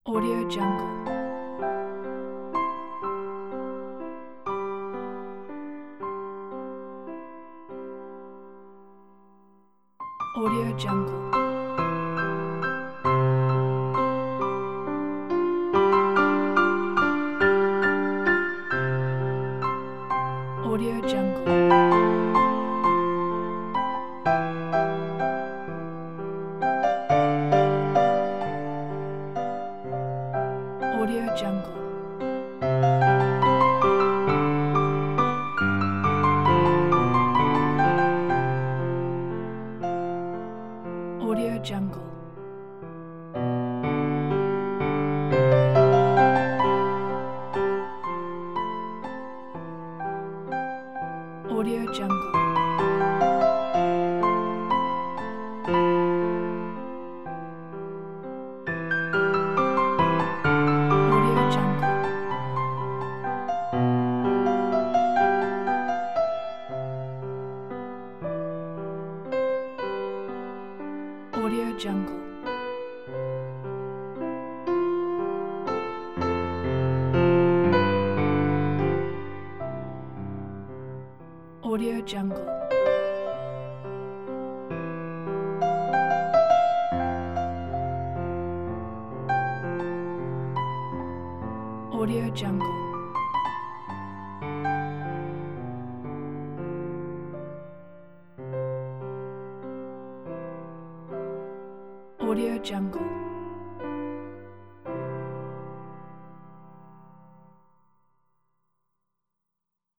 Audio Jungle. Audio Jungle. Audio Jungle. Audio Jungle. Audio Jungle. Audio Jungle. Audio Jungle. Audio Jungle. Audio Jungle. Audio Jungle. Audio Jungle.